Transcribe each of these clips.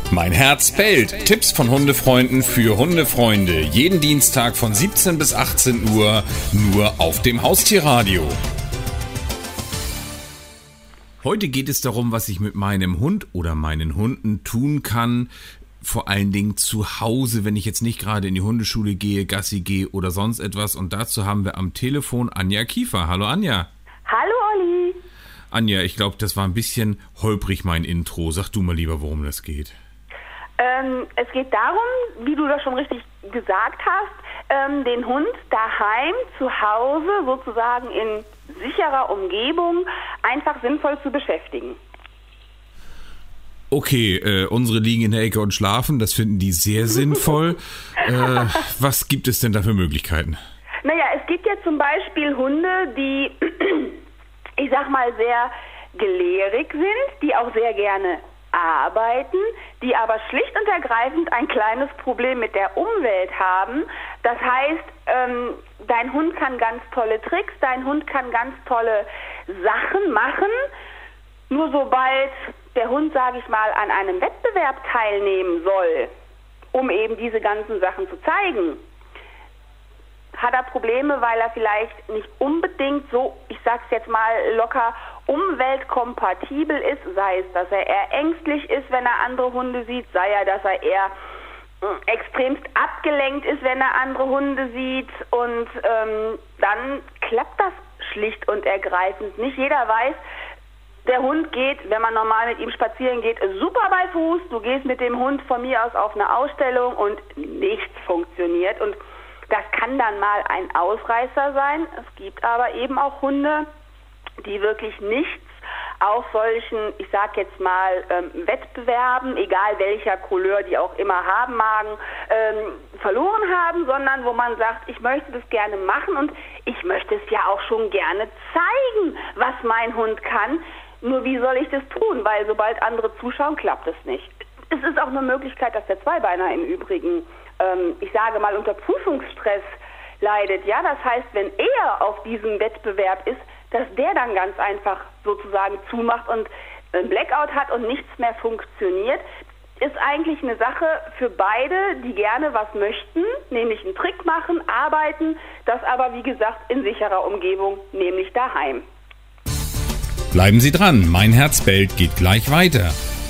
Mein Herz bellt. Tipps von Hundefreunden für Hundefreunde. Jeden Dienstag von 17 bis 18 Uhr nur auf dem Haustierradio. Heute geht es darum, was ich mit meinem Hund oder meinen Hunden tun kann. Vor allen Dingen zu Hause, wenn ich jetzt nicht gerade in die Hundeschule gehe, Gassi gehe oder sonst etwas. Und dazu haben wir am Telefon Anja Kiefer. Hallo Anja. Hallo Olli. Anja, ich glaube, das war ein bisschen holprig, mein Intro. Sag du mal lieber, worum das geht. Es geht darum, wie du das schon richtig gesagt hast, den Hund daheim, zu Hause, sozusagen in sicherer Umgebung, einfach sinnvoll zu beschäftigen. Okay, unsere liegen in der Ecke und schlafen, das finden die sehr sinnvoll. Was gibt es denn da für Möglichkeiten? Naja, es gibt ja zum Beispiel Hunde, die, ich sag mal, sehr gelehrig sind, die auch sehr gerne arbeiten, die aber schlicht und ergreifend ein kleines Problem mit der Umwelt haben. Das heißt, dein Hund kann ganz tolle Tricks, dein Hund kann ganz tolle Sachen machen, nur sobald der Hund, sage ich mal, an einem Wettbewerb teilnehmen soll, um eben diese ganzen Sachen zu zeigen, hat er Probleme, weil er vielleicht nicht unbedingt so, ich sag's jetzt mal locker, umweltkompatibel ist, sei es, dass er eher ängstlich ist, wenn er andere Hunde sieht, sei er, dass er eher extremst abgelenkt ist, wenn er andere Hunde sieht, und dann klappt das schlicht und ergreifend nicht. Jeder weiß, der Hund geht, wenn man normal mit ihm spazieren geht, super bei Fuß, du gehst mit dem Hund von mir aus auf eine Ausstellung und nichts funktioniert, und das kann dann mal ein Ausreißer sein. Es gibt aber eben auch Hunde, die wirklich nichts auf solchen, ich sag jetzt mal, Wettbewerben, egal welcher Couleur die auch immer haben magen, verloren haben, sondern wo man sagt, ich möchte das gerne machen und ich möchte es ja auch schon gerne zeigen, was mein Hund kann. Nur wie soll ich das tun? Weil sobald andere zuschauen, klappt es nicht. Es ist auch eine Möglichkeit, dass der Zweibeiner im Übrigen, ich sage mal, unter Prüfungsstress leidet. Ja, das heißt, wenn er auf diesem Wettbewerb ist, dass der dann ganz einfach sozusagen zumacht und ein Blackout hat und nichts mehr funktioniert, ist eigentlich eine Sache für beide, die gerne was möchten, nämlich einen Trick machen, arbeiten, das aber, wie gesagt, in sicherer Umgebung, nämlich daheim. Bleiben Sie dran, mein Herz bellt geht gleich weiter.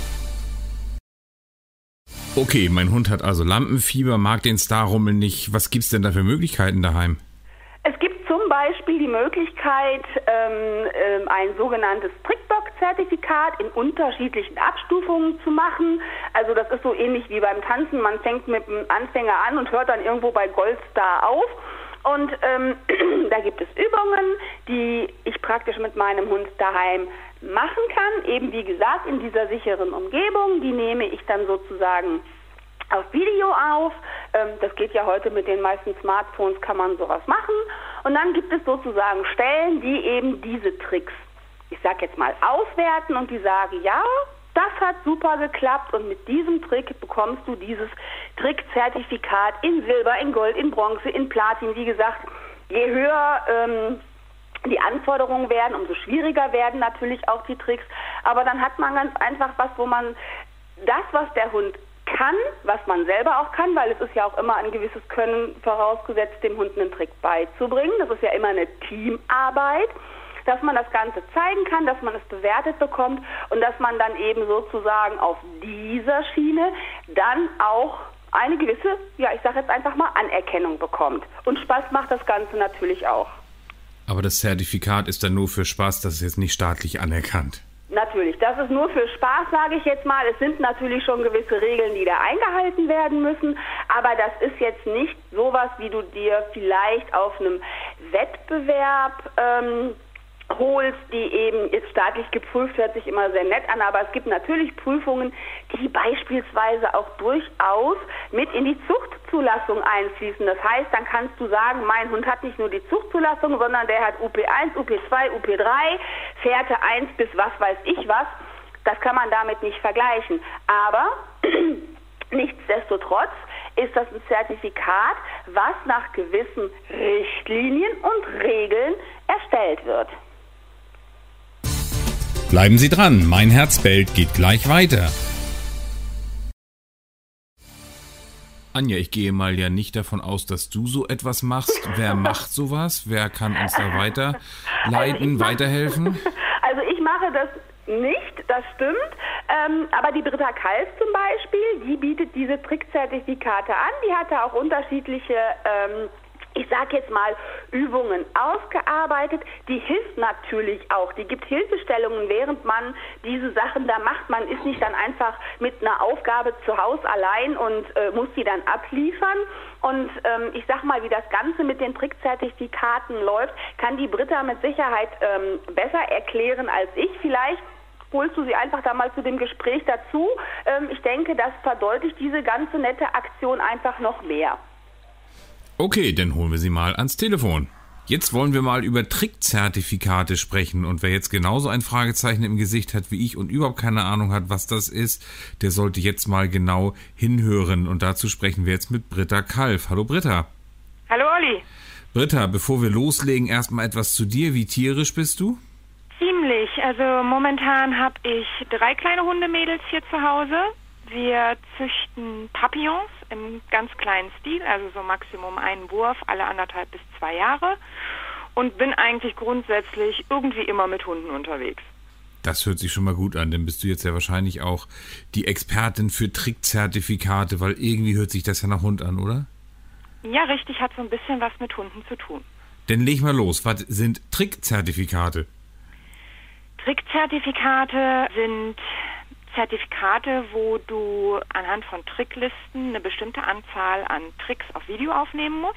Okay, mein Hund hat also Lampenfieber, mag den Starrummel nicht. Was gibt's denn da für Möglichkeiten daheim? Es gibt zum Beispiel die Möglichkeit, ein sogenanntes Trickbox-Zertifikat in unterschiedlichen Abstufungen zu machen. Also das ist so ähnlich wie beim Tanzen. Man fängt mit dem Anfänger an und hört dann irgendwo bei Goldstar auf. Und da gibt es Übungen, die ich praktisch mit meinem Hund daheim machen kann. Eben wie gesagt in dieser sicheren Umgebung. Die nehme ich dann sozusagen auf Video auf. Das geht ja heute mit den meisten Smartphones, kann man sowas machen. Und dann gibt es sozusagen Stellen, die eben diese Tricks, ich sag jetzt mal, auswerten und die sagen, ja, das hat super geklappt und mit diesem Trick bekommst du dieses Trickzertifikat in Silber, in Gold, in Bronze, in Platin. Wie gesagt, je höher die Anforderungen werden, umso schwieriger werden natürlich auch die Tricks. Aber dann hat man ganz einfach was, wo man das, was der Hund kann, was man selber auch kann, weil es ist ja auch immer ein gewisses Können vorausgesetzt, dem Hund einen Trick beizubringen. Das ist ja immer eine Teamarbeit, dass man das Ganze zeigen kann, dass man es bewertet bekommt und dass man dann eben sozusagen auf dieser Schiene dann auch eine gewisse, ja, ich sage jetzt einfach mal, Anerkennung bekommt. Und Spaß macht das Ganze natürlich auch. Aber das Zertifikat ist dann nur für Spaß, das ist jetzt nicht staatlich anerkannt. Natürlich, das ist nur für Spaß, sage ich jetzt mal. Es sind natürlich schon gewisse Regeln, die da eingehalten werden müssen, aber das ist jetzt nicht sowas, wie du dir vielleicht auf einem Wettbewerb holst, die eben ist staatlich geprüft, hört sich immer sehr nett an, aber es gibt natürlich Prüfungen, die beispielsweise auch durchaus mit in die Zuchtzulassung einfließen. Das heißt, dann kannst du sagen, mein Hund hat nicht nur die Zuchtzulassung, sondern der hat UP1, UP2, UP3, Fährte 1 bis was weiß ich was. Das kann man damit nicht vergleichen. Aber nichtsdestotrotz ist das ein Zertifikat, was nach gewissen Richtlinien und Regeln erstellt wird. Bleiben Sie dran, mein Herz bellt geht gleich weiter. Anja, ich gehe mal ja nicht davon aus, dass du so etwas machst. Wer macht sowas? Wer kann uns da weiterleiten, weiterhelfen? Also ich mache das nicht, das stimmt. Aber die Britta Kalf zum Beispiel, die bietet diese Trickzertifikate an. Die hat da auch unterschiedliche ich sage jetzt mal, Übungen ausgearbeitet. Die hilft natürlich auch. Die gibt Hilfestellungen, während man diese Sachen da macht. Man ist nicht dann einfach mit einer Aufgabe zu Hause allein und muss die dann abliefern. Und ich sag mal, wie das Ganze mit den Trickzertifikaten läuft, kann die Britta mit Sicherheit besser erklären als ich. Vielleicht holst du sie einfach da mal zu dem Gespräch dazu. Ich denke, das verdeutlicht diese ganze nette Aktion einfach noch mehr. Okay, dann holen wir sie mal ans Telefon. Jetzt wollen wir mal über Trickzertifikate sprechen. Und wer jetzt genauso ein Fragezeichen im Gesicht hat wie ich und überhaupt keine Ahnung hat, was das ist, der sollte jetzt mal genau hinhören. Und dazu sprechen wir jetzt mit Britta Kalf. Hallo Britta. Hallo Olli. Britta, bevor wir loslegen, erstmal etwas zu dir. Wie tierisch bist du? Ziemlich. Also momentan habe ich 3 kleine Hundemädels hier zu Hause. Wir züchten Papillons im ganz kleinen Stil, also so Maximum einen Wurf alle 1,5 bis 2 Jahre und bin eigentlich grundsätzlich irgendwie immer mit Hunden unterwegs. Das hört sich schon mal gut an, dann bist du jetzt ja wahrscheinlich auch die Expertin für Trickzertifikate, weil irgendwie hört sich das ja nach Hund an, oder? Ja, richtig, hat so ein bisschen was mit Hunden zu tun. Dann leg mal los, was sind Trickzertifikate? Trickzertifikate sind Zertifikate, wo du anhand von Tricklisten eine bestimmte Anzahl an Tricks auf Video aufnehmen musst.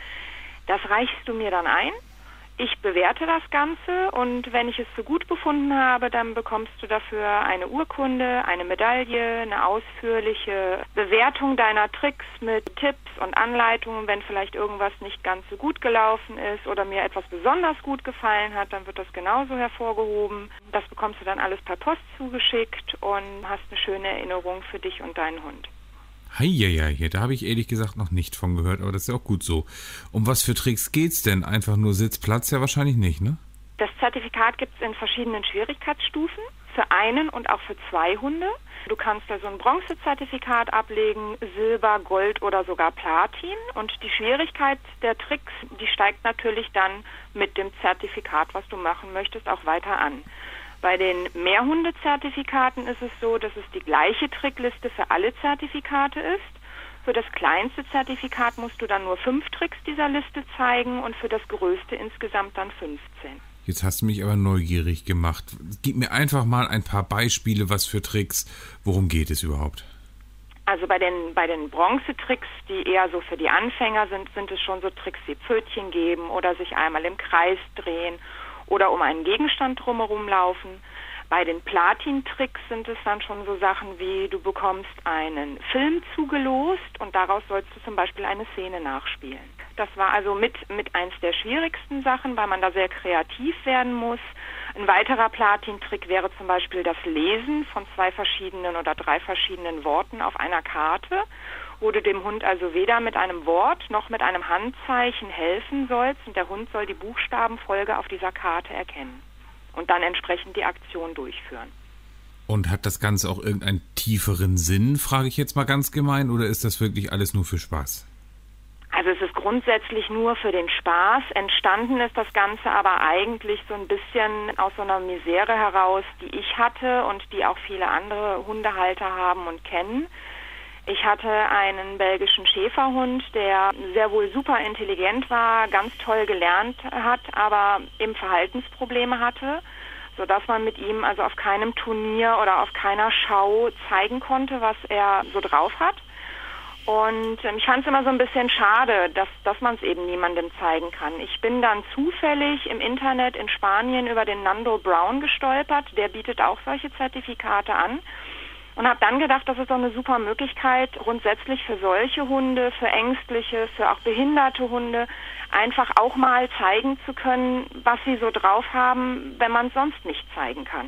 Das reichst du mir dann ein. Ich bewerte das Ganze und wenn ich es für gut befunden habe, dann bekommst du dafür eine Urkunde, eine Medaille, eine ausführliche Bewertung deiner Tricks mit Tipps und Anleitungen. Wenn vielleicht irgendwas nicht ganz so gut gelaufen ist oder mir etwas besonders gut gefallen hat, dann wird das genauso hervorgehoben. Das bekommst du dann alles per Post zugeschickt und hast eine schöne Erinnerung für dich und deinen Hund. Heieiei, da habe ich ehrlich gesagt noch nicht von gehört, aber das ist ja auch gut so. Um was für Tricks geht's denn? Einfach nur Sitzplatz ja wahrscheinlich nicht, ne? Das Zertifikat gibt es in verschiedenen Schwierigkeitsstufen, für einen und auch für 2 Hunde. Du kannst also ein Bronzezertifikat ablegen, Silber, Gold oder sogar Platin. Und die Schwierigkeit der Tricks, die steigt natürlich dann mit dem Zertifikat, was du machen möchtest, auch weiter an. Bei den Mehrhunde-Zertifikaten ist es so, dass es die gleiche Trickliste für alle Zertifikate ist. Für das kleinste Zertifikat musst du dann nur 5 Tricks dieser Liste zeigen und für das größte insgesamt dann 15. Jetzt hast du mich aber neugierig gemacht. Gib mir einfach mal ein paar Beispiele, was für Tricks, worum geht es überhaupt? Also bei den Bronzetricks, die eher so für die Anfänger sind es schon so Tricks wie Pfötchen geben oder sich einmal im Kreis drehen oder um einen Gegenstand drumherum laufen. Bei den Platin-Tricks sind es dann schon so Sachen wie, du bekommst einen Film zugelost und daraus sollst du zum Beispiel eine Szene nachspielen. Das war also mit eins der schwierigsten Sachen, weil man da sehr kreativ werden muss. Ein weiterer Platin-Trick wäre zum Beispiel das Lesen von 2 verschiedenen oder 3 verschiedenen Worten auf einer Karte, wo du dem Hund also weder mit einem Wort noch mit einem Handzeichen helfen sollst und der Hund soll die Buchstabenfolge auf dieser Karte erkennen und dann entsprechend die Aktion durchführen. Und hat das Ganze auch irgendeinen tieferen Sinn, frage ich jetzt mal ganz gemein, oder ist das wirklich alles nur für Spaß? Also es ist grundsätzlich nur für den Spaß. Entstanden ist das Ganze aber eigentlich so ein bisschen aus so einer Misere heraus, die ich hatte und die auch viele andere Hundehalter haben und kennen. Ich hatte einen belgischen Schäferhund, der sehr wohl super intelligent war, ganz toll gelernt hat, aber eben Verhaltensprobleme hatte, sodass man mit ihm also auf keinem Turnier oder auf keiner Schau zeigen konnte, was er so drauf hat. Und ich fand es immer so ein bisschen schade, dass man es eben niemandem zeigen kann. Ich bin dann zufällig im Internet in Spanien über den Nando Brown gestolpert, der bietet auch solche Zertifikate an. Und habe dann gedacht, das ist doch eine super Möglichkeit, grundsätzlich für solche Hunde, für ängstliche, für auch behinderte Hunde, einfach auch mal zeigen zu können, was sie so drauf haben, wenn man es sonst nicht zeigen kann.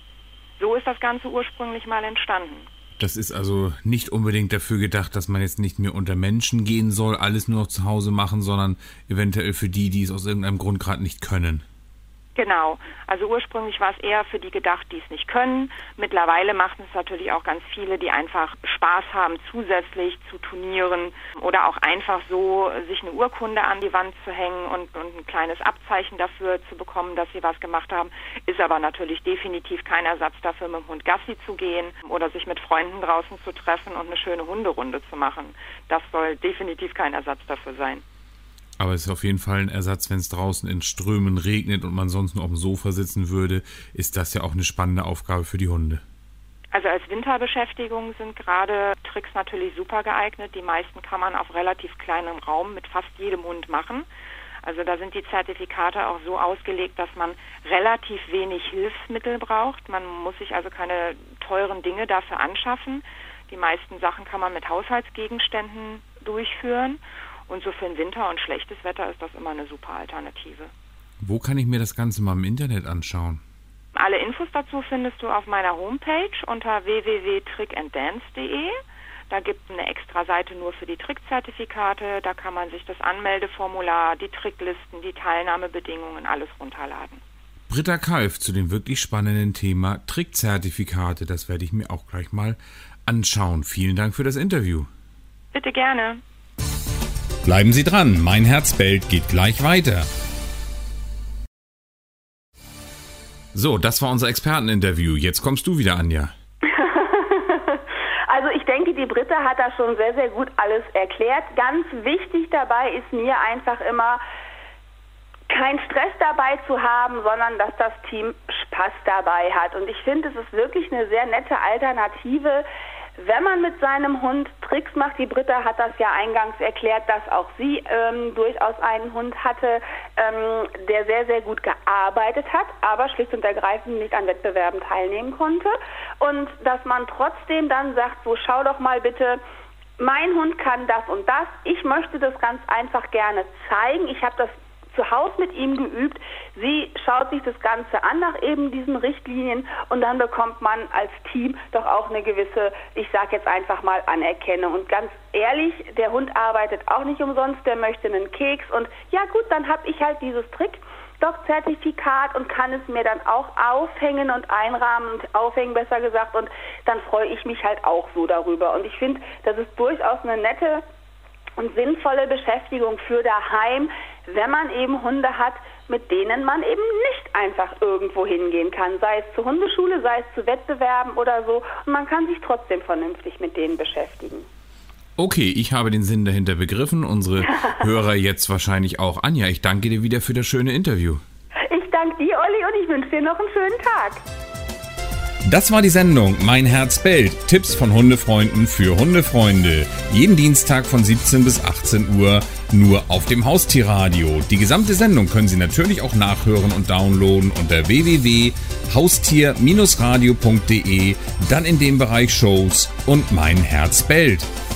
So ist das Ganze ursprünglich mal entstanden. Das ist also nicht unbedingt dafür gedacht, dass man jetzt nicht mehr unter Menschen gehen soll, alles nur noch zu Hause machen, sondern eventuell für die es aus irgendeinem Grund gerade nicht können. Genau. Also ursprünglich war es eher für die gedacht, die es nicht können. Mittlerweile machen es natürlich auch ganz viele, die einfach Spaß haben, zusätzlich zu Turnieren oder auch einfach so sich eine Urkunde an die Wand zu hängen und ein kleines Abzeichen dafür zu bekommen, dass sie was gemacht haben. Ist aber natürlich definitiv kein Ersatz dafür, mit dem Hund Gassi zu gehen oder sich mit Freunden draußen zu treffen und eine schöne Hunderunde zu machen. Das soll definitiv kein Ersatz dafür sein. Aber es ist auf jeden Fall ein Ersatz, wenn es draußen in Strömen regnet und man sonst nur auf dem Sofa sitzen würde, ist das ja auch eine spannende Aufgabe für die Hunde. Also als Winterbeschäftigung sind gerade Tricks natürlich super geeignet. Die meisten kann man auf relativ kleinem Raum mit fast jedem Hund machen. Also da sind die Zertifikate auch so ausgelegt, dass man relativ wenig Hilfsmittel braucht. Man muss sich also keine teuren Dinge dafür anschaffen. Die meisten Sachen kann man mit Haushaltsgegenständen durchführen. Und so für den Winter und schlechtes Wetter ist das immer eine super Alternative. Wo kann ich mir das Ganze mal im Internet anschauen? Alle Infos dazu findest du auf meiner Homepage unter www.trickanddance.de. Da gibt es eine extra Seite nur für die Trickzertifikate. Da kann man sich das Anmeldeformular, die Tricklisten, die Teilnahmebedingungen, alles runterladen. Britta Kalf zu dem wirklich spannenden Thema Trickzertifikate. Das werde ich mir auch gleich mal anschauen. Vielen Dank für das Interview. Bitte gerne. Bleiben Sie dran, mein Herz bellt geht gleich weiter. So, das war unser Experteninterview. Jetzt kommst du wieder, Anja. Also ich denke, die Britta hat da schon sehr, sehr gut alles erklärt. Ganz wichtig dabei ist mir einfach immer, keinen Stress dabei zu haben, sondern dass das Team Spaß dabei hat. Und ich finde, es ist wirklich eine sehr nette Alternative, wenn man mit seinem Hund Tricks macht. Die Britta hat das ja eingangs erklärt, dass auch sie durchaus einen Hund hatte, der sehr, sehr gut gearbeitet hat, aber schlicht und ergreifend nicht an Wettbewerben teilnehmen konnte. Und dass man trotzdem dann sagt, so schau doch mal bitte, mein Hund kann das und das. Ich möchte das ganz einfach gerne zeigen. Ich habe das zu Hause mit ihm geübt. Sie schaut sich das Ganze an nach eben diesen Richtlinien und dann bekommt man als Team doch auch eine gewisse, ich sage jetzt einfach mal, Anerkennung. Und ganz ehrlich, der Hund arbeitet auch nicht umsonst, der möchte einen Keks und ja gut, dann habe ich halt dieses Trick-Dog-Zertifikat und kann es mir dann auch aufhängen und einrahmen und aufhängen, besser gesagt, und dann freue ich mich halt auch so darüber. Und ich finde, das ist durchaus eine nette und sinnvolle Beschäftigung für daheim, wenn man eben Hunde hat, mit denen man eben nicht einfach irgendwo hingehen kann, sei es zur Hundeschule, sei es zu Wettbewerben oder so, und man kann sich trotzdem vernünftig mit denen beschäftigen. Okay, ich habe den Sinn dahinter begriffen, unsere Hörer jetzt wahrscheinlich auch. Anja, ich danke dir wieder für das schöne Interview. Ich danke dir, Olli, und ich wünsche dir noch einen schönen Tag. Das war die Sendung Mein Herz bellt. Tipps von Hundefreunden für Hundefreunde. Jeden Dienstag von 17 bis 18 Uhr nur auf dem Haustierradio. Die gesamte Sendung können Sie natürlich auch nachhören und downloaden unter www.haustier-radio.de, dann in dem Bereich Shows und Mein Herz bellt.